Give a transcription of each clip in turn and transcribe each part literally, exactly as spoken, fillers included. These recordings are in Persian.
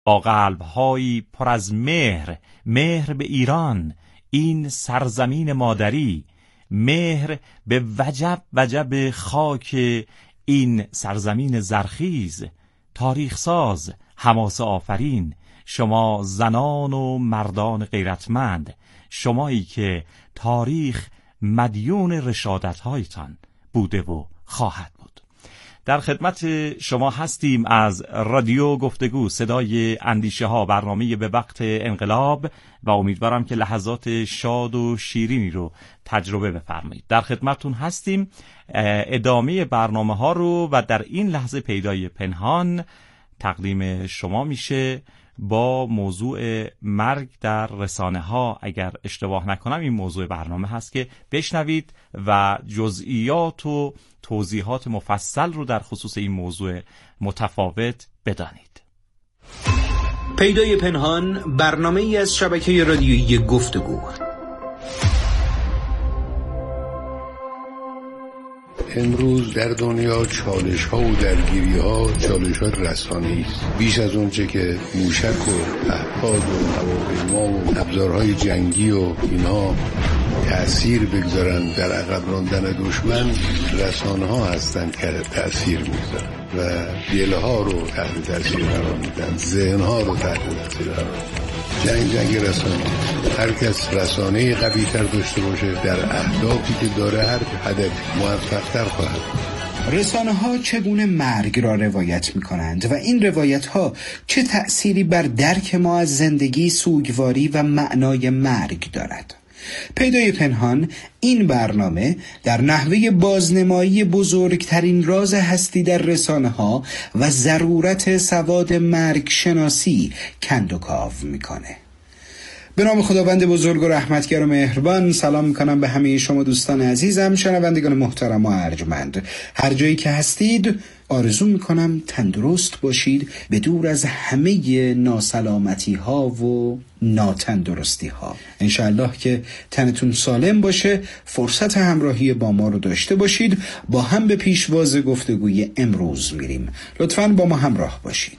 با قلب‌هایی پر از مهر، مهر به ایران، این سرزمین مادری، مهر به وجب وجب خاک این سرزمین زرخیز. تاریخ ساز، حماسه آفرین، شما زنان و مردان غیرتمند، شمایی که تاریخ مدیون رشادت‌هایتان بوده و خواهد بود. در خدمت شما هستیم از رادیو گفتگو، صدای اندیشه ها، برنامه به وقت انقلاب، و امیدوارم که لحظات شاد و شیرینی رو تجربه بفرمایید. در خدمتون هستیم. ادامه برنامه ها رو و در این لحظه پیدای پنهان تقدیم شما میشه با موضوع مرگ در رسانه ها. اگر اشتباه نکنم این موضوع برنامه هست که بشنوید و جزئیات و توضیحات مفصل رو در خصوص این موضوع متفاوت بدانید. پیدای پنهان، برنامه ای از شبکه رادیویی گفتگو. امروز در دنیا چالش ها و درگیری ها چالشات رسانه‌ای است. بیش از اونچه که موشک و پهپاد و هواپیما و ابزارهای جنگی و اینا تأثیر بگذارن در عقب راندن دشمن، رسانه ها هستند که تأثیر میگذارن و دل ها رو تحت تأثیر قرار میدن، ذهن ها رو تحت تأثیر قرار میدن. جنگ جنگ رسانه، هر کس رسانه قوی تر داشته باشه در اهدافی که داره هر هدف موفق تر خواهد. رسانه ها چگونه مرگ را روایت می کنند و این روایت ها چه تأثیری بر درک ما از زندگی، سوگواری و معنای مرگ دارد؟ پیدای پنهان، این برنامه در نحوه بازنمایی بزرگترین راز هستی در رسانه ها و ضرورت سواد مرگ شناسی کند و کاو میکنه. به نام خداوند بزرگ و رحمتگر و مهربان، سلام میکنم به همه شما دوستان عزیزم، شنوندگان محترم و ارجمند. هر جایی که هستید آرزو میکنم تندرست باشید، به دور از همه ناسلامتی ها و ناتندرستی ها. انشاءالله که تنتون سالم باشه، فرصت همراهی با ما رو داشته باشید. با هم به پیشواز گفتگوی امروز میریم. لطفاً با ما همراه باشید.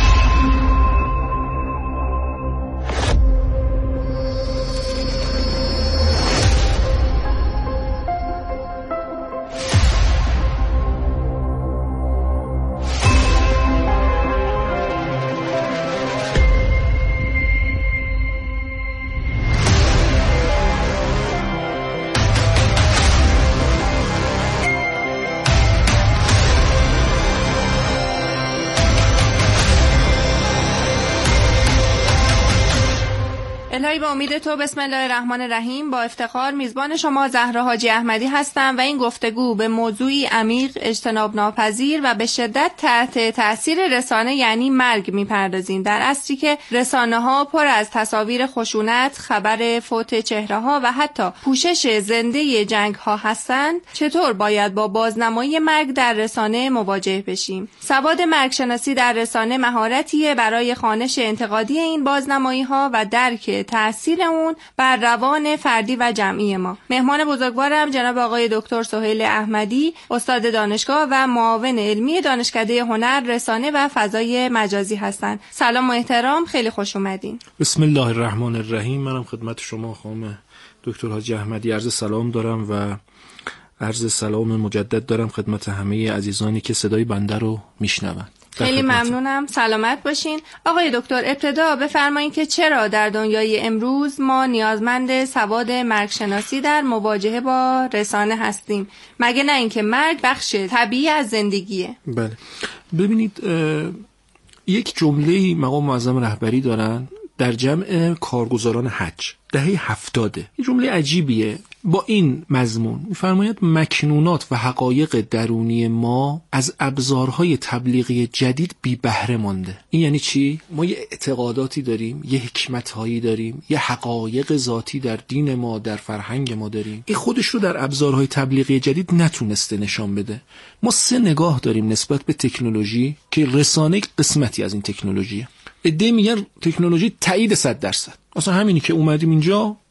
الهی به امید تو، بسم الله الرحمن الرحیم. با افتخار میزبان شما زهرا حاجی احمدی هستم و این گفتگو به موضوعی عمیق، اجتناب ناپذیر و به شدت تحت تأثیر رسانه یعنی مرگ میپردازیم. در عصری که رسانه ها پر از تصاویر خشونت، خبر فوت چهره ها و حتی پوشش زنده جنگ ها هستند، چطور باید با بازنمایی مرگ در رسانه مواجه بشیم؟ سواد مرگ شناسی در رسانه مهارتیه برای خوانش انتقادی این بازنمایی ها و درک تأثیر اون بر روان فردی و جمعی ما. مهمان بزرگوارم جناب آقای دکتر سهیل احمدی، استاد دانشگاه و معاون علمی دانشکده هنر، رسانه و فضای مجازی هستند. سلام و احترام، خیلی خوش اومدین. بسم الله الرحمن الرحیم. منم خدمت شما خانم دکتر حاجی احمدی عرض سلام دارم و عرض سلام مجدد دارم خدمت همه عزیزانی که صدای بنده رو میشنوند. خیلی ممنونم، سلامت باشین. آقای دکتر، ابتدا بفرمایید که چرا در دنیای امروز ما نیازمند سواد مرگ شناسی در مواجهه با رسانه هستیم؟ مگه نه اینکه مرگ بخش طبیعی از زندگیه؟ بله، ببینید یک جمله مقام معظم رهبری دارن در جمع کارگزاران حج دهه هفتاده. این جمله عجیبیه با این مضمون، می‌فرماید مکنونات و حقایق درونی ما از ابزارهای تبلیغی جدید بی بهره مانده. این یعنی چی؟ ما یه اعتقاداتی داریم، یه حکمت‌هایی داریم، یه حقایق ذاتی در دین ما، در فرهنگ ما داریم. این خودش رو در ابزارهای تبلیغی جدید نتونسته نشان بده. ما سه نگاه داریم نسبت به تکنولوژی که رسانه قسمتی از این تکنولوژیه. ایده میگن تکنولوژی تایید صد درصد. اصلا همینی که اومدیم اینجا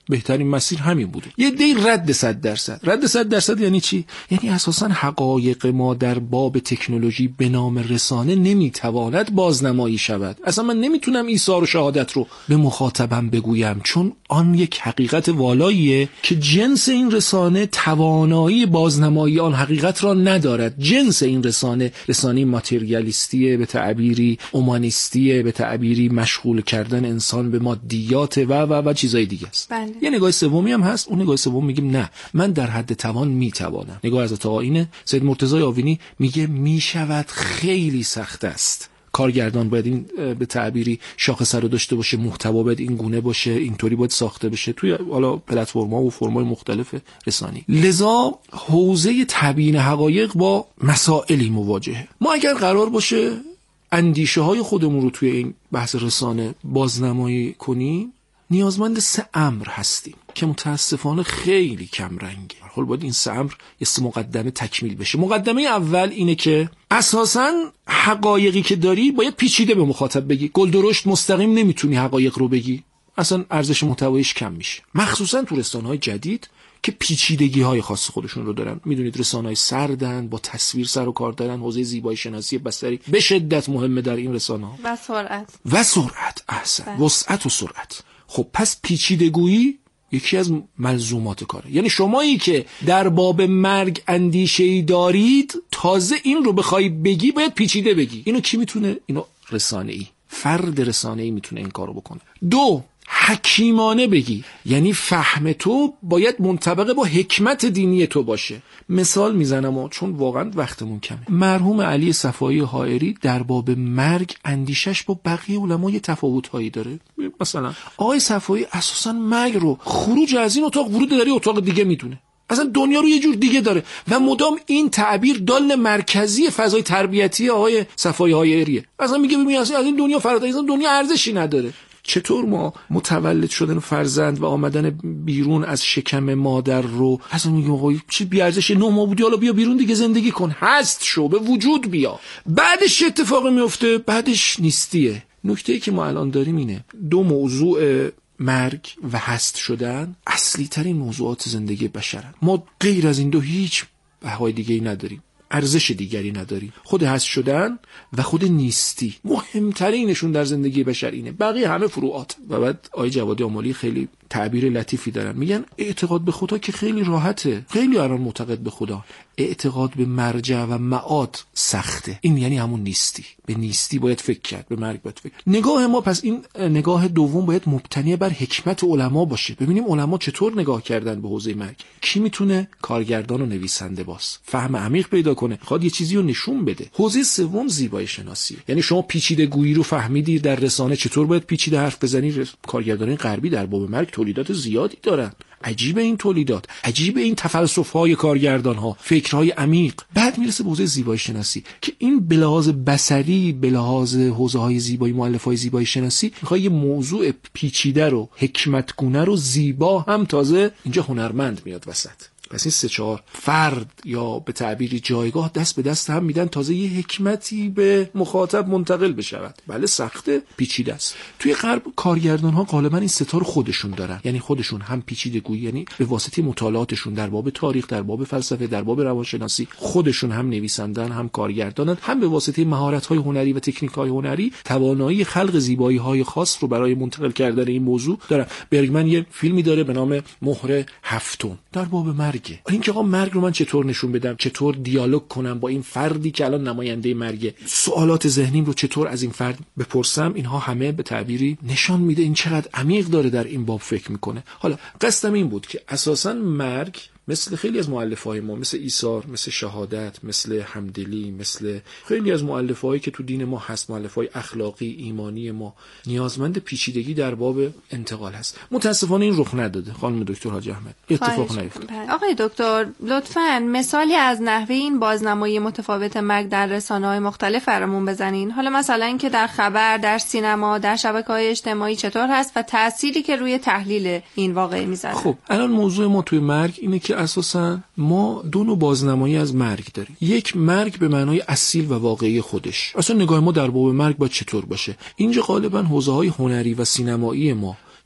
بهترین مسیر همین بوده. یه دی رد صد درصد. رد صد درصد یعنی چی؟ یعنی اساساً حقایق ما در باب تکنولوژی به نام رسانه نمیتواند بازنمایی شود. اصلا من نمیتونم ایثار و شهادت رو به مخاطبم بگویم، چون آن یک حقیقت والاییه که جنس این رسانه توانایی بازنمایی آن حقیقت را ندارد. جنس این رسانه رسانه ماتریالیستیه، به تعبیری اومانیستیه، به تعبیری مشغول کردن انسان به مادیات و و و چیزای دیگه است. بله. یه نگاه سومی هم هست. اون نگاه سوم میگیم نه، من در حد توان میتوانم. نگاه حضرت آقا اینه. سید مرتضی آوینی میگه میشود، خیلی سخت است. کارگردان باید این به تعبیری شاخصه رو داشته باشه، محتوا باید این گونه باشه، اینطوری باید ساخته بشه توی حالا پلتفرم‌ها و فرم‌های مختلف رسانی. لذا حوزه تبیین حقایق با مسائلی مواجهه. ما اگر قرار باشه اندیشه های خودمون رو توی این بحث رسانه بازنمایی کنیم، نیازمند سه امر هستیم که متاسفانه خیلی کم رنگه. حالا باید این سه امر یه سه مقدمه تکمیل بشه. مقدمه اول اینه که اساساً حقایقی که داری باید پیچیده به مخاطب بگی. گل درشت مستقیم نمیتونی حقایق رو بگی، اصلا ارزش محتوایش کم میشه، مخصوصاً تو رسانه‌های جدید که پیچیدگی های خاص خودشون رو دارن. میدونید رسانه‌های سردن، با تصویر سر و کار دارن. حوزه زیبایی شناسی بصری به شدت مهمه در این رسانه‌ها و سرعت و سرعت احسن وسعت و سرعت. خب پس پیچیدگویی یکی از ملزومات کاره. یعنی شمایی که در باب مرگ اندیشه‌ای دارید، تازه این رو بخوای بگی باید پیچیده بگی. اینو کی میتونه؟ اینو رسانه‌ای، فرد رسانه‌ای میتونه این کارو بکنه. دو، حکیمانه بگی، یعنی فهم تو باید منطبق با حکمت دینی تو باشه. مثال میزنم چون واقعا وقتمون کمه. مرحوم علی صفایی حائری در باب مرگ اندیشش با بقیه علما یه تفاوت‌هایی داره. مثلا آقای صفایی اساسا مرگ رو خروج از این اتاق ورود در اتاق دیگه میدونه، اصلا دنیا رو یه جور دیگه داره و مدام این تعبیر دال مرکزی فضای تربیتی آقای صفایی حائریه. اصلا میگه ببین از این دنیا فراتر، اصلا دنیا ارزشی نداره. چطور ما متولد شدن فرزند و آمدن بیرون از شکم مادر رو اصلا میگیم آقا چی بی ارزش، نه ماه بودی حالا بیا بیرون دیگه زندگی کن، هست شو، به وجود بیا. بعدش چه اتفاقی میفته؟ بعدش نیستیه. نکته‌ای که ما الان داریم اینه، دو موضوع مرگ و هست شدن اصلی ترین موضوعات زندگی بشرن. ما غیر از این دو هیچ بهای دیگه‌ای نداریم، ارزش دیگری نداریم. خود هست شدن و خود نیستی مهمترینشون در زندگی بشر اینه، بقیه همه فروعات. و بعد آقای جوادی آملی خیلی تعبیر لطیفی دارن، میگن اعتقاد به خدا که خیلی راحته، خیلی الان معتقد به خدا، اعتقاد به مرجع و معاد سخته. این یعنی همون نیستی. به نیستی باید فکر کرد، به مرگ باید فکر. نگاه ما پس این نگاه دوم باید مبتنی بر حکمت علما باشه. ببینیم علما چطور نگاه کردن به حوزه مرگ. کی میتونه؟ کارگردان و نویسنده باز فهم عمیق پیدا کنه، خواد یه چیزی رو نشون بده. حوزه سوم زیبایی شناسی، یعنی شما پیچیده گویی رو فهمیدی در رسانه چطور باید پیچیده حرف بزنی. کارگردان غربی در باب مرگ تولیدات زیادی دارن. عجیب این تولیدات، عجیب این تفلسف‌های کارگردان‌ها، فکرهای عمیق. بعد میرسه به حوزه زیبایی شناسی که این به لحاظ بصری، به لحاظ حوزه‌های زیبایی، مؤلفه‌های زیبایی شناسی می‌خواد یه موضوع پیچیده رو، حکمتگونه رو زیبا هم تازه اینجا هنرمند میاد وسط. پس این سه چهار فرد یا به تعبیری جایگاه دست به دست هم میدن تازه یه حکمتی به مخاطب منتقل بشود. بله سخته، پیچیده است. توی غرب کارگردان ها غالبا این ستا رو خودشون دارن، یعنی خودشون هم پیچیده گویی، یعنی به واسطه مطالعاتشون در باب تاریخ، در باب فلسفه، در باب روانشناسی، خودشون هم نویسندن، هم کارگردانن، هم به واسطه مهارت های هنری و تکنیک های هنری توانایی خلق زیبایی های خاص رو برای منتقل کردن این موضوع دارن. برگمن یه فیلمی داره به نام مهر هفتم در باب مرگ. اینکه آقا مرگ رو من چطور نشون بدم، چطور دیالوگ کنم با این فردی که الان نماینده مرگه، سوالات ذهنیم رو چطور از این فرد بپرسم، اینها همه به تعبیری نشان میده این چقدر عمیق داره در این باب فکر میکنه. حالا قصدم این بود که اساساً مرگ مثل خیلی از مؤلفه‌های ما، مثل ایثار، مثل شهادت، مثل همدلی، مثل خیلی از مؤلفه‌هایی که تو دین ما هست، مؤلفه‌های اخلاقی ایمانی ما، نیازمند پیچیدگی در باب انتقال هست. متاسفانه این رخ نداده خانم دکتر حاجی احمد، اتفاق نیفتاد. آقای دکتر لطفاً مثالی از نحوه این بازنمایی متفاوت مرگ در رسانه‌های مختلف برامون بزنین. حالا مثلا اینکه در خبر، در سینما، در شبکه‌های اجتماعی چطور هست و تأثیری که روی تحلیل این واقعه میذاره. خب الان موضوع ما توی مرگ اینه که اساساً ما دو نوع بازنمایی از مرگ داریم. یک، مرگ به معنای اصیل و واقعی خودش. اصلا نگاه ما در باب مرگ باید چطور باشه؟ اینجا غالباً حوزه‌های هنری و سینمایی ما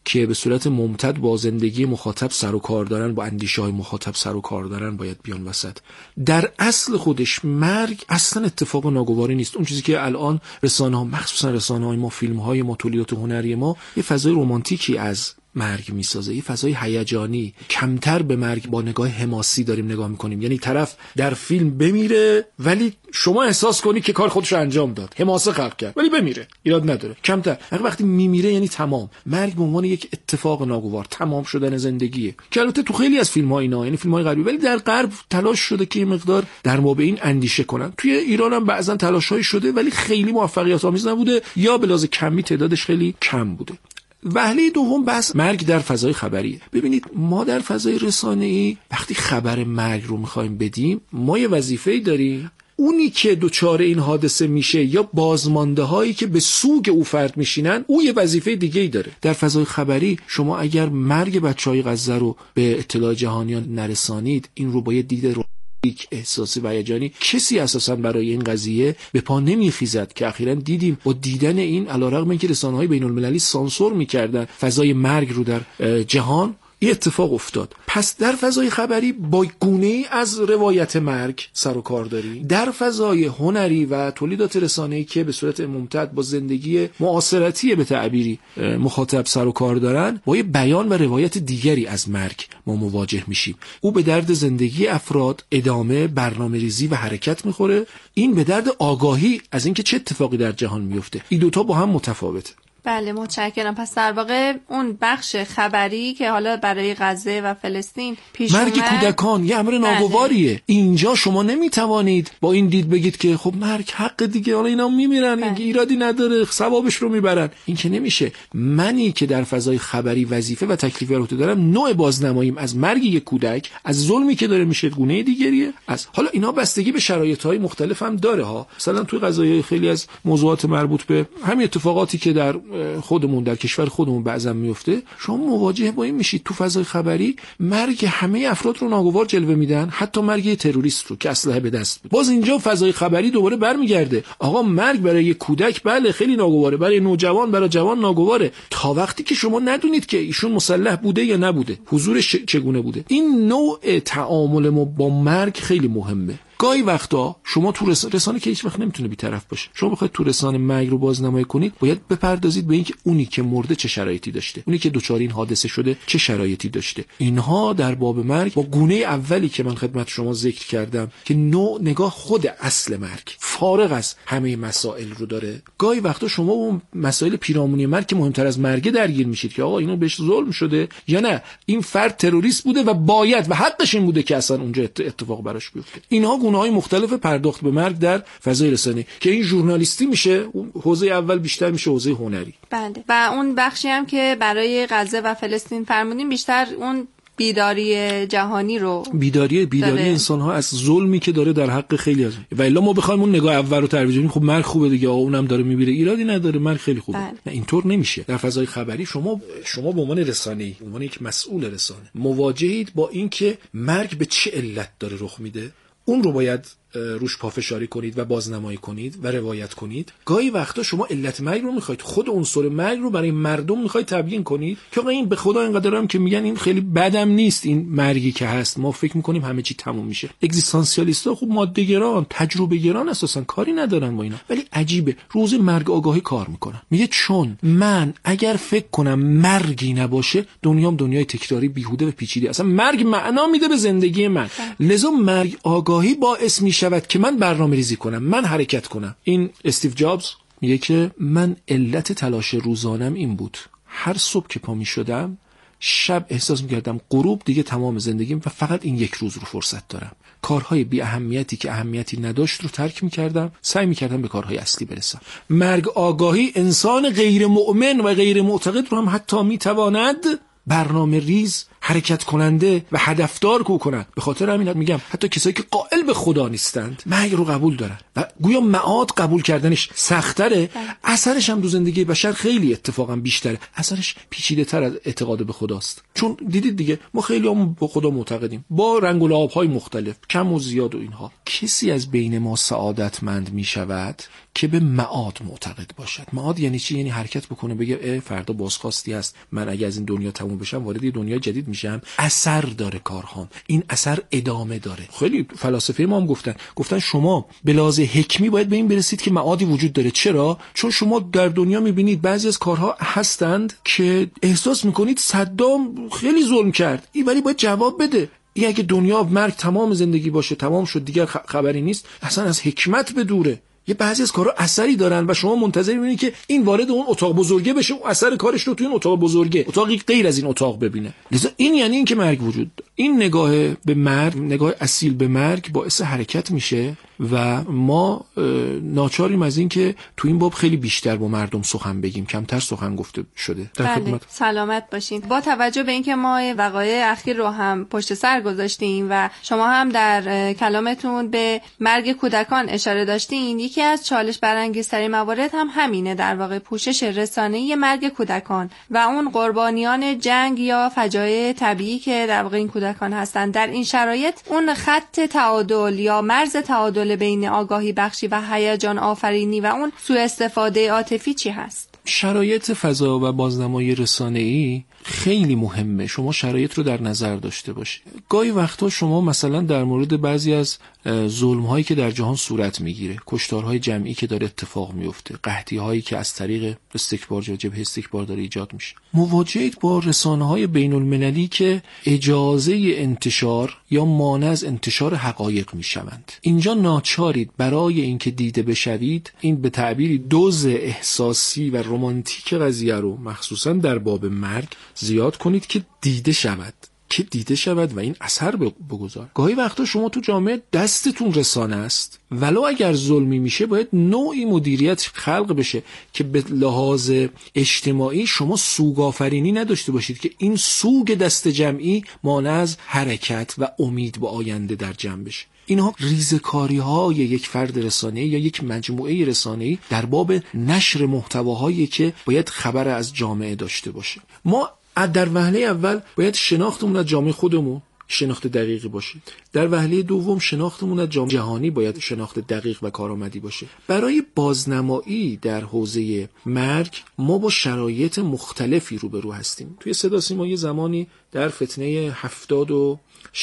که به صورت ممتد با زندگی مخاطب سر و کار دارن، با اندیشه‌های مخاطب سر و کار دارن، باید بیان وسط. در اصل خودش مرگ اصلا اتفاق ناگواری نیست. اون چیزی که الان رسانه‌ها، مخصوصا رسانه‌های ما، فیلم‌های ما، تولیدات هنری ما یه فضای رمانتیکی از مرگ میسازه، یه فضای هیجانی، کمتر به مرگ با نگاه حماسی داریم نگاه میکنیم. یعنی طرف در فیلم بمیره ولی شما احساس کنی که کار خودش رو انجام داد، حماسه خلق کرد ولی بمیره، ایراد نداره. کمتر وقتی میمیره یعنی تمام. مرگ به عنوان یک اتفاق ناگوار، تمام شدن زندگیه، که البته تو خیلی از فیلم‌ها اینا، یعنی فیلم‌های غربی، ولی در غرب تلاش شده که یه مقدار در مورد این اندیشه کنن. توی ایران هم بعضن تلاش‌های شده ولی خیلی موفقیت آمیز نبوده، یا به لحاظ کمی تعدادش خیلی کم بوده. وهله دوم بحث مرگ در فضای خبریه. ببینید ما در فضای رسانه‌ای وقتی خبر مرگ رو می‌خوایم بدیم، ما یه وظیفه‌ای داریم. اونی که دوچار این حادثه میشه یا بازمانده هایی که به سوگ او فرد میشینن، او یه وظیفه دیگه‌ای داره. در فضای خبری شما اگر مرگ بچهای غزه رو به اطلاع جهانیان نرسانید، این رو با یه دید رو یک احساسی و هیجانی، کسی اساسا برای این قضیه به پا نمیخیزد که اخیراً دیدیم با دیدن این، علیرغم اینکه رسانه‌های بین‌المللی سانسور میکردن فضای مرگ رو در جهان، این اتفاق افتاد. پس در فضای خبری با گونه‌ای از روایت مرگ سر و کار داریم. در فضای هنری و تولیدات رسانه‌ای که به صورت ممتد با زندگی معاصرتی به تعبیری مخاطب سر و کار دارن، با یه بیان و روایت دیگری از مرگ ما مواجه میشیم. او به درد زندگی افراد، ادامه، برنامه‌ریزی و حرکت میخوره. این به درد آگاهی از اینکه چه اتفاقی در جهان میفته. این دوتا با هم متفاوته. بله متشکرم. پس در واقع اون بخش خبری که حالا برای غزه و فلسطین پیش مرگ اومد، کودکان یه امر ناگواریه. بله. اینجا شما نمیتوانید با این دید بگید که خب مرگ حق دیگه، حالا اینا میمیرن، بله. ایرادی نداره، ثوابش رو میبرن. این که نمیشه. منی که در فضای خبری وظیفه و تکلیف رو دارم، نوع بازنماییم از مرگ یک کودک، از ظلمی که داره میشه گونه دیگریه. از حالا اینا بستگی به شرایط‌های مختلف هم داره ها. مثلا توی قضایای خیلی از موضوعات مربوط به همین اتفاقاتی که در خودمون در کشور خودمون بعضا میفته، شما مواجه با این میشید. تو فضای خبری مرگ همه افراد رو ناگوار جلوه میدن، حتی مرگ تروریست رو که اسلحه به دست بود. باز اینجا فضای خبری دوباره برمیگرده، آقا مرگ برای یک کودک بله خیلی ناگواره، برای نوجوان، برای جوان ناگواره، تا وقتی که شما ندونید که ایشون مسلح بوده یا نبوده، حضورش چگونه بوده. این نوع تعامل ما با مرگ خیلی مهمه. گاهی وقتا شما تو رسانه, رسانه که هیچ وقت نمیتونه بی‌طرف باشه، شما بخواید تو رسانه مرگ رو بازنمایی کنید، باید بپردازید به اینکه اونی که مرده چه شرایطی داشته، اونی که دوچار این حادثه شده چه شرایطی داشته. اینها در باب مرگ با گونه اولی که من خدمت شما ذکر کردم که نوع نگاه خود اصل مرگ فارغ از همه مسائل رو داره. گاهی وقتا شما اون مسائل پیرامونی مرگ که مهمتر از مرگ درگیر میشید که آقا اینو بهش ظلم شده یا نه این فرد تروریست بوده و باید و حقش این بوده که اصلا اونجا اتفاق براش بیفته. اینها گونه‌های مختلف پرداخت به مرگ در فضای رسانه‌ای که این ژورنالیستی میشه، حوزه اول بیشتر میشه حوزه هنری. بله. و اون بخشی هم که برای غزه و فلسطین فرمودیم بیشتر اون بیداری جهانی رو بیداری بیداری انسان ها از ظلمی که داره در حق خیلی از و الا ما بخوایم اون نگاه اول رو ترویج بدیم، خب مرگ خوبه دیگه، آقا اونم داره میمیره، ایرادی نداره، مرگ خیلی خوبه. بله. نه اینطور نمیشه. در فضای خبری شما شما به عنوان رسانه‌ای، به عنوان یک مسئول رسانه مواجهید با اینکه مرگ به چه علت داره رخ میده، اون رو باید روش پافشاری کنید و بازنمایی کنید و روایت کنید. گاهی وقتا شما علت مرگ رو میخواید، خود عنصر مرگ رو برای مردم میخواید تبیین کنید که این به خدا اینقدر هم که میگن این خیلی بدم نیست، این مرگی که هست ما فکر میکنیم همه چی تموم میشه. اگزیستانسیالیستا خوب ماده گران، تجربه گران اساسا کاری ندارن با اینا، ولی عجیبه روز مرگ آگاهی کار میکنن. میگه چون من اگر فکر کنم مرگی نباشه، دنیام دنیای تکراری بیهوده و پیچیده، اصلا مرگ معنا میده به زندگی من، لذا مرگ آگاهی باعث میشه شود که من برنامه ریزی کنم، من حرکت کنم. این استیو جابز میگه که من علت تلاش روزانم این بود، هر صبح که پا می شدم شب احساس میکردم غروب دیگه تمام زندگیم و فقط این یک روز رو فرصت دارم. کارهای بی اهمیتی که اهمیتی نداشت رو ترک میکردم، سعی میکردم به کارهای اصلی برسم. مرگ آگاهی انسان غیر مؤمن و غیر معتقد رو هم حتی میتواند برنامه ریز، حرکت کننده و هدفدار کو کنن. به خاطر همین میگم حتی کسایی که قائل به خدا نیستند مرگ رو قبول دارن و گویا معاد قبول کردنش سخت‌تره، اثرش هم تو زندگی بشر خیلی اتفاقا بیشتره، اثرش پیچیده‌تر از اعتقاد به خداست. چون دیدید دیگه ما خیلی هم به خدا معتقدیم با رنگ و لعاب‌های مختلف، کم و زیاد و اینها. کسی از بین ما سعادتمند میشود که به معاد معتقد باشد. معاد یعنی چی؟ یعنی حرکت بکنه بگه اه فردا بازخواستی هست، من اگه از این دنیا تموم بشم وارد یه دنیای جدید میشم، اثر داره کارهام، این اثر ادامه داره. خیلی فلاسفه ما هم گفتن گفتن شما به لحاظ حکمی باید به این برسید که معادی وجود داره. چرا؟ چون شما در دنیا میبینید بعضی از کارها هستند که احساس میکنید صدام خیلی ظلم کرد، این ولی باید جواب بده. این اگه دنیا مرگ تمام زندگی باشه، تمام شد دیگر خبری نیست، اصلا از حکمت به دوره. یه بعضی از کارها اثری دارن و شما منتظر میبینید که این وارد اون اتاق بزرگه بشه و اثر کارش رو توی اون اتاق بزرگه، اتاقی غیر از این اتاق ببینه. لذا این یعنی این که مرگ وجود داره. این نگاه به مرگ، نگاه اصیل به مرگ باعث حرکت میشه و ما ناچاریم از این که تو این باب خیلی بیشتر با مردم سخن بگیم، کمتر سخن گفته شده. در بله. سلامت باشین. با توجه به اینکه ما وقایع اخیر رو هم پشت سر گذاشتیم و شما هم در کلامتون به مرگ کودکان اشاره داشتین، یکی از چالش برانگیزترین موارد هم همینه، در واقع پوشش رسانه‌ای مرگ کودکان و اون قربانیان جنگ یا فجایع طبیعی که در واقع این کودکان هستن. در این شرایط اون خط تعادل یا مرز تعادل بین آگاهی بخشی و هیجان آفرینی و اون سوء استفاده عاطفی چی هست؟ شرایط فضا و بازنمایی رسانه‌ای خیلی مهمه شما شرایط رو در نظر داشته باشید. گاهی وقتا شما مثلا در مورد بعضی از ظلم‌هایی که در جهان صورت میگیره، کشتارهای جمعی که داره اتفاق میفته، قحطی‌هایی که از طریق استکبار یا جبهه استکبار داره ایجاد میشه، مواجهید با رسانه‌های بین‌المللی که اجازه انتشار یا مانع از انتشار حقایق میشوند. اینجا ناچارید برای اینکه دیده بشوید این به تعبیری دوز احساسی و رمانتیک قضیه رو مخصوصا در باب مرگ زیاد کنید که دیده شود که دیده شود و این اثر بگذار. گاهی وقتا شما تو جامعه دستتون رسانه است، ولو اگر ظلمی میشه باید نوعی مدیریت خلق بشه که به لحاظ اجتماعی شما سوگ آفرینی نداشته باشید که این سوگ دست جمعی مانع از حرکت و امید به آینده در جمع بشه. اینها ریزکاری های یک فرد رسانه‌ای یا یک مجموعه رسانه‌ای در باب نشر محتواهایی که باید خبر از جامعه داشته باشه. ما در وهله اول باید شناختمون از جامعه خودمون شناخت دقیقی باشه. در وهله دوم شناختمون از جامعه جهانی باید شناخت دقیق و کارآمدی باشه. برای بازنمایی در حوزه مرگ ما با شرایط مختلفی روبرو هستیم. توی صدا سیما یه زمانی در فتنه هفتاد و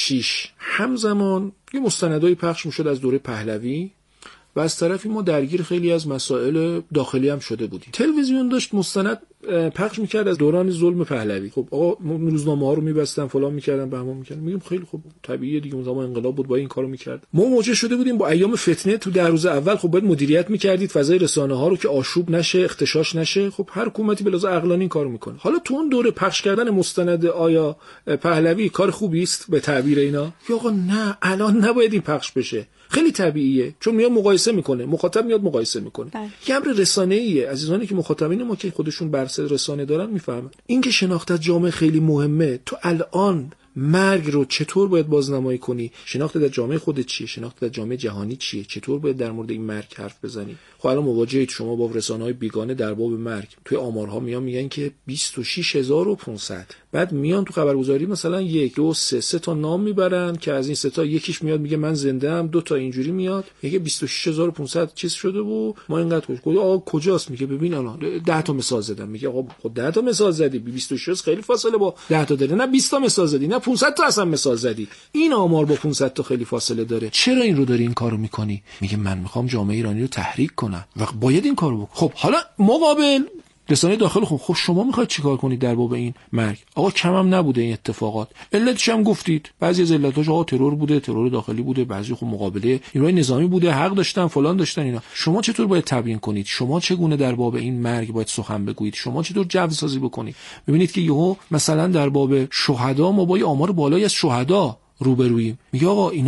شش همزمان یه مستندایی پخش میشد از دوره پهلوی و از طرفی ما درگیر خیلی از مسائل داخلی هم شده بودیم. تلویزیون داشت مستند پخش میکرد از دوران ظلم پهلوی. خب آقا روزنامه ها رو میبستن فلان میکردن بهمان میکردن. میگم خیلی خوب طبیعیه دیگه، اون زمان انقلاب بود با این کارو میکرد. ما مواجه شده بودیم با ایام فتنه. تو در روز اول خب باید مدیریت میکردید فضای رسانه ها رو که آشوب نشه، اختشاش نشه. خب هر حکومتی به لحاظ عقلانی این کارو میکنه. حالا تو اون دوره پخش کردن مستند آیا پهلوی کار خوبی است به تعبیر اینا؟ یا آقا نه الان نباید این پخش بشه. خیلی طبیعیه، چون میاد مقایسه میکنه، مخاطب میاد مقایسه میکنه. یه امر رسانه‌ایه. عزیزانی که مخاطبین ما که خودشون برسه رسانه دارن میفهمن این که شناخت از جامعه خیلی مهمه. تو الان مرگ رو چطور باید بازنمایی کنی؟ شناخت در جامعه خودت چیه؟ شناخت در جامعه جهانی چیه؟ چطور باید در مورد این مرگ حرف بزنی؟ خب الان مواجهید شما با رسانه‌های بیگانه در باب مرگ. توی آمارها میان میگن که بیست و شش هزار و پانصد، بعد میان تو خبرگزاری مثلا یک دو سه سه تا نام میبرن که از این سه تا یکیش میاد میگه من زنده ام، دو تا اینجوری میاد میگه بیست و شش هزار و پانصد چیز شده و ما اینقدر کش. آقا کجاست؟ میگه ببین الان ده تا مثال زدم. میگه آقا خود ده تا مثال زدی، بیست و شش خیلی فاصله با ده تا داره. نه بیست تا مثال زدی، نه پانصد تا اصلا مثال زدی. این آمار با پانصد تا خیلی فاصله داره. چرا این رو داری این کارو میکنی؟ میگه من میخوام جامعه ایرانی رو تحریک کنم و باید این کارو بکنم. خب حالا مقابل رسانه داخل خب خب شما میخواید چیکار کنید در باب این مرگ؟ آقا کم هم نبوده این اتفاقات. علتش هم گفتید. بعضی از علتاش آقا ترور بوده، ترور داخلی بوده، بعضی خب مقابله نیروهای نظامی بوده، حق داشتن، فلان داشتن اینا. شما چطور باید تبیین کنید؟ شما چگونه در باب این مرگ باید سخن بگویید؟ شما چطور جو سازی بکنید؟ ببینید که یهو مثلا در باب شهدا ما با آمار بالایی از شهدا روبروییم. میگه آقا اینا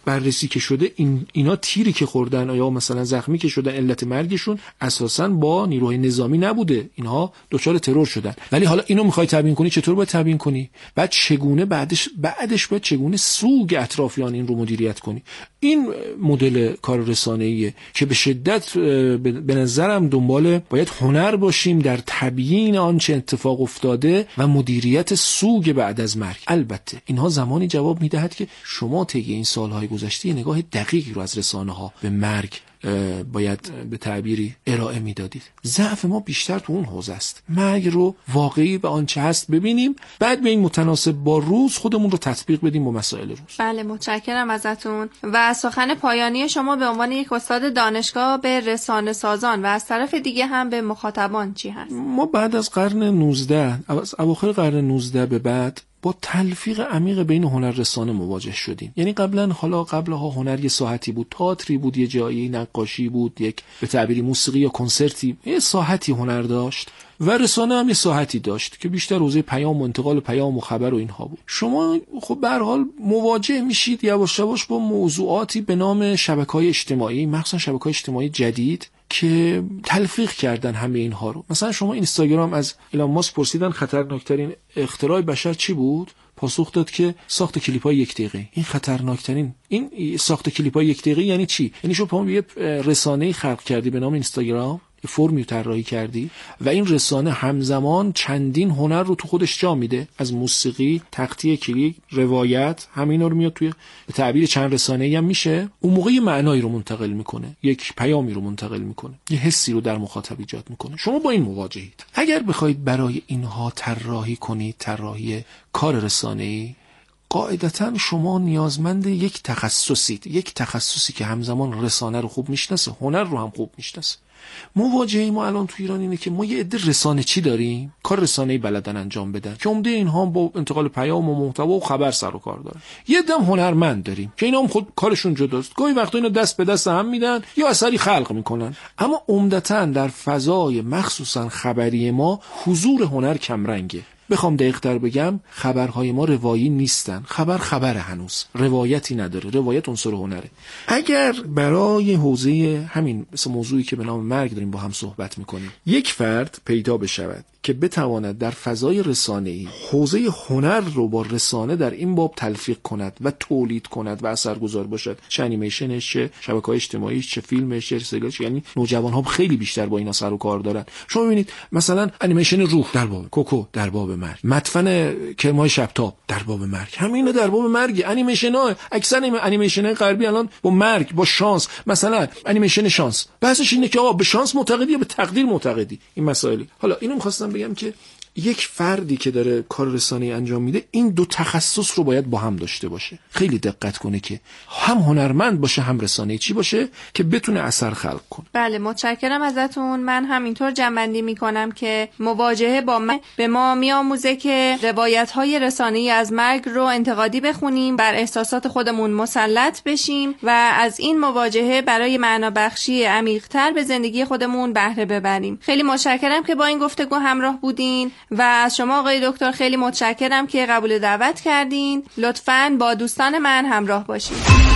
بررسی که شده این اینا تیری که خوردن یا مثلا زخمی که شدن علت مرگشون اساساً با نیروهای نظامی نبوده، اینها دچار ترور شدن. ولی حالا اینو میخوای تبیین کنی، چطور باید تبیین کنی؟ بعد چگونه بعدش بعدش باید چگونه سوگ اطرافیان این رو مدیریت کنی. این مدل کار رسانه‌ایه که به شدت به نظرم دنبال باید هنر باشیم در تبیین آنچه اتفاق افتاده و مدیریت سوگ بعد از مرگ. البته اینها زمانی جواب میدهد که شما طی این سالهای گذشته نگاه دقیقی رو از رسانه‌ها به مرگ باید به تعبیری ارائه میدادید. ضعف ما بیشتر تو اون حوزه است. مرگ رو واقعی به آنچه هست ببینیم، بعد به این متناسب با روز خودمون رو تطبیق بدیم با مسائل روز. بله، متشکرم ازتون. و سخن پایانی شما به عنوان یک استاد دانشگاه به رسانه سازان و از طرف دیگه هم به مخاطبان چی هست؟ ما بعد از قرن نوزده، از اواخر قرن نوزده به بعد با تلفیق عمیق بین هنر رسانه مواجه شدیم. یعنی قبلا حالا قبلها هنر یه ساحتی بود، تئاتری بود، یه جایی نقاشی بود، یک به تعبیری موسیقی یا کنسرتی، یه ساحتی هنر داشت و رسانه هم یه ساحتی داشت که بیشتر حوزه پیام و انتقال پیام و خبر و اینها بود. شما خب به هر حال مواجه میشید یواش یواش با موضوعاتی به نام شبکه‌های اجتماعی، مخصوصا شبکه‌های اجتماعی جدید که تلفیق کردن همه اینها رو. مثلا شما اینستاگرام از ایلان ماسک پرسیدن خطرناکترین اختراع بشر چی بود؟ پاسخ داد که ساخت کلیپ‌های یک دقیقه. این خطرناکترین. این ساخت کلیپ‌های یک دقیقه یعنی چی؟ یعنی شما یه رسانه‌ای خلق کردی به نام اینستاگرام، یه فرمی طراحی کردی و این رسانه همزمان چندین هنر رو تو خودش جا میده، از موسیقی، تقطیع کلیک، روایت، همینا رو میاد توی به تعبیر چند رسانه‌ای هم میشه. اون موقع یه معنایی رو منتقل میکنه، یک پیامی رو منتقل میکنه، یه حسی رو در مخاطب ایجاد میکنه. شما با این مواجهید. اگر بخواید برای اینها طراحی کنید، طراحی کار رسانه‌ای، قاعدتاً شما نیازمند یک تخصصید، یک تخصصی که همزمان رسانه رو خوب میشناسه، هنر رو هم خوب میشناسه. مواجهه ما الان تو ایران اینه که ما یه عده رسانه چی داریم، کار رسانه‌ای بلدن انجام بدن که عمده اینها با انتقال پیام و محتوا و خبر سر و کار دارن. یه دم هنرمند داریم که اینا هم خود کارشون جداست، گاهی وقتا اینا دست به دست هم میدن یا اثری خلق میکنن، اما عمدتاً در فضای مخصوصاً خبری ما حضور هنر کمرنگه. بخوام دقیق تر بگم، خبرهای ما روایی نیستن. خبر خبر هنوز روایتی نداره، روایت عنصر هنره. اگر برای حوزه همین مثل موضوعی که به نام مرگ داریم با هم صحبت میکنیم یک فرد پیدا بشود که بتواند در فضای رسانه‌ای حوزه هنر رو با رسانه در این باب تلفیق کند و تولید کند و اثرگذار باشد، چه انیمیشنش، چه شبکه‌های اجتماعی، چه فیلمش، چه سریالش، یعنی نوجوان‌ها خیلی بیشتر با اینا سر و کار دارن. شما ببینید مثلا انیمیشن روح در باب کوکو، در باب مرگ، مدفن کرمای شبتاب در باب مرگ، همینا در باب مرگ. انیمیشن‌ها اکثر انیمیشن‌های غربی الان با مرگ، با شانس، مثلا انیمیشن شانس، بحثش اینه که آقا به شانس معتقدی یا به تقدیر معتقدی. این مسائلی. حالا اینو می‌خواستم بگم که یک فردی که داره کار رسانه‌ای انجام میده این دو تخصص رو باید با هم داشته باشه، خیلی دقت کنه که هم هنرمند باشه هم رسانه‌ای چی باشه که بتونه اثر خلق کنه. بله، متشکرم ازتون. من همینطور جنبندی میکنم که مواجهه با مرگ به ما میآموزه که روایت‌های رسانه‌ای از مرگ رو انتقادی بخونیم، بر احساسات خودمون مسلط بشیم و از این مواجهه برای معنا بخشی عمیق‌تر به زندگی خودمون بهره ببریم. خیلی متشکرم که با این گفتگو همراه بودین و از شما آقای دکتر خیلی متشکرم که قبول دعوت کردین. لطفاً با دوستان من همراه باشید.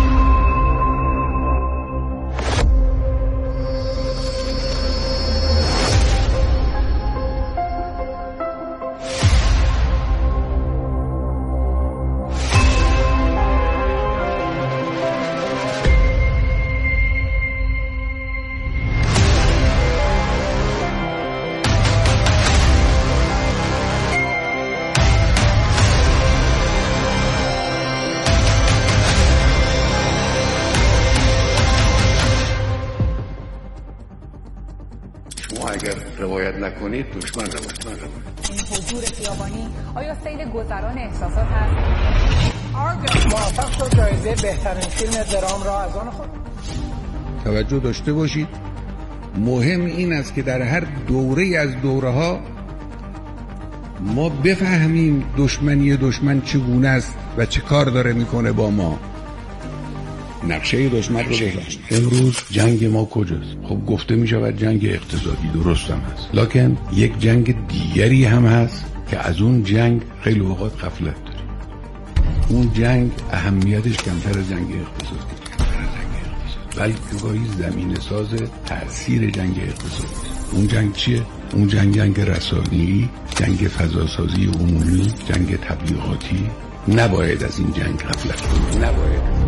اگر روایت نکنید دشمن روایت نکنید. این حضور خیابانی آیا سیل گذران احساسات هست؟ موفق شد جایزه بهترین فیلم درام را از آن خود. توجه داشته باشید، مهم این است که در هر دوره از دوره ها ما بفهمیم دشمنی دشمن چگونه است و چه کار داره میکنه با ما. نقشه دشمن رو بفهم. امروز جنگ ما کجاست؟ خب گفته می شود جنگ اقتصادی، درست هم هست، لکن یک جنگ دیگری هم هست که از اون جنگ خیلی اوقات غفلت داریم. اون جنگ اهمیتش کمتر از جنگ اقتصادی، بلکه گاهی زمین ساز تأثیر جنگ اقتصادی. اون جنگ چیه؟ اون جنگ جنگ رسانی، جنگ فضاسازی عمومی، جنگ تبلیغاتی. نباید از این جنگ غفلت کنیم، نباید.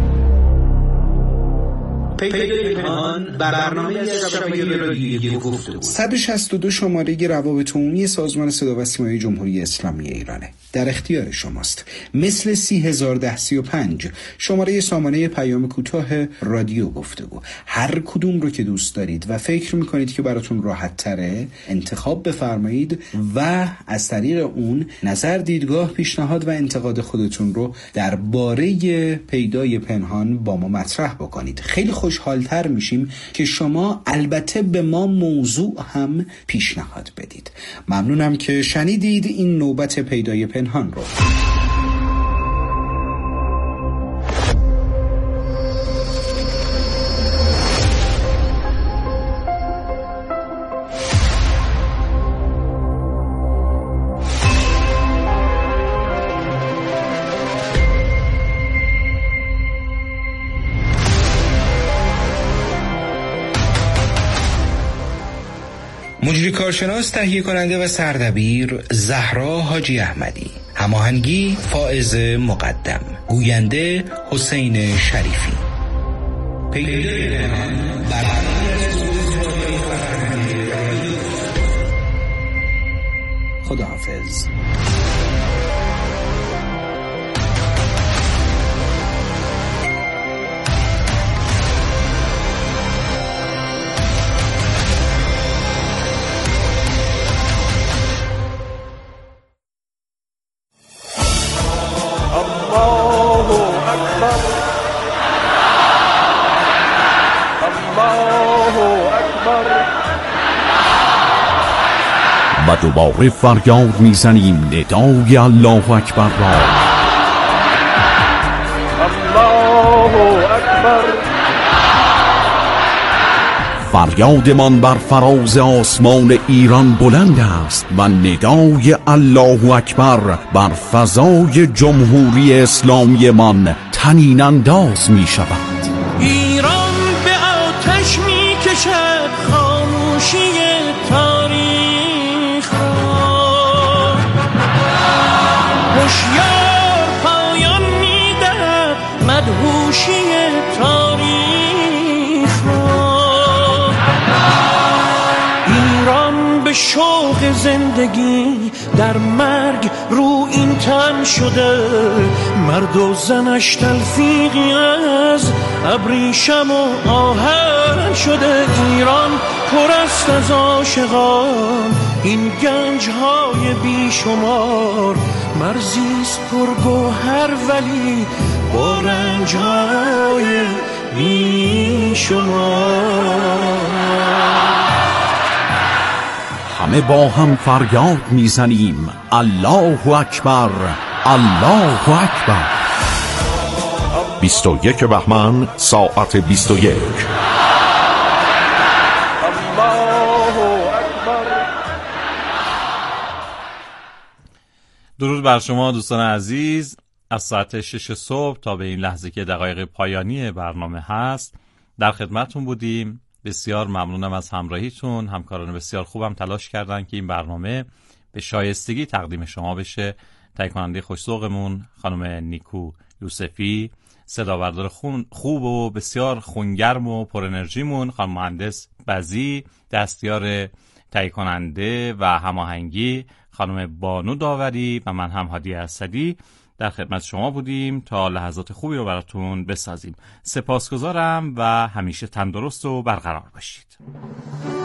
پیدای پنهان برنامه از شبکه رادیویی گفتگو صد و شصت و دو شماره روابط عمومی سازمان صدا و سیمای جمهوری اسلامی ایرانه، در اختیار شماست. مثل سی هزار ده سی و پنج شماره سامانه پیام کوتاه رادیو گفتگو. هر کدوم رو که دوست دارید و فکر میکنید که براتون راحت تره انتخاب بفرمایید و از طریق اون نظر، دیدگاه، پیشنهاد و انتقاد خودتون رو درباره پیدای پنهان با ما مطرح بکنید. خیلی خوشحالتر میشیم که شما البته به ما موضوع هم پیشنهاد بدید. ممنونم که شنیدید این نوبت پیدای پنهان رو. مجری کارشناس، تهیه کننده و سردبیر زهرا حاجی احمدی. هماهنگی فائز مقدم. گوینده حسین شریفی. پیدای پنهان خداحافظ. و دوباره فریاد میزنیم ندای الله اکبر را. الله اکبر. فریادمان بر فراز آسمان ایران بلند است و ندای الله اکبر بر فضای جمهوری اسلامی من طنین انداز می شود. ایران به آتش می کشد خاموشی تاریخ را، هوشیار پایان می دهد مدهوشی تاریخ را. ایران به شوق زندگی در مرگ رو این تن شده، مرد و زنش تلفیقی از ابریشم و آهن شده. ایران پر است از عاشقان، این گنج های بی شمار، مرزیست پر گوهر ولی با رنج های بی شمار. همه با هم فریاد میزنیم الله اکبر، الله اکبر. بیست و یک بهمن ساعت بیست و یک. درود بر شما دوستان عزیز. از ساعت شش صبح تا به این لحظه که دقایق پایانی برنامه هست در خدمتون بودیم. بسیار ممنونم از همراهیتون. همکاران بسیار خوبم تلاش کردن که این برنامه به شایستگی تقدیم شما بشه. تهیه کننده خوش‌ذوقمون خانم نیکو یوسفی، صداوردار خوب و بسیار خونگرم و پر انرژیمون خانم مهندس بزی، دستیار تهیه کننده و هماهنگی خانم بانو داوری و من هم هادی اسدی در خدمت شما بودیم تا لحظات خوبی رو براتون بسازیم. سپاسگزارم و همیشه تندرست و برقرار باشید.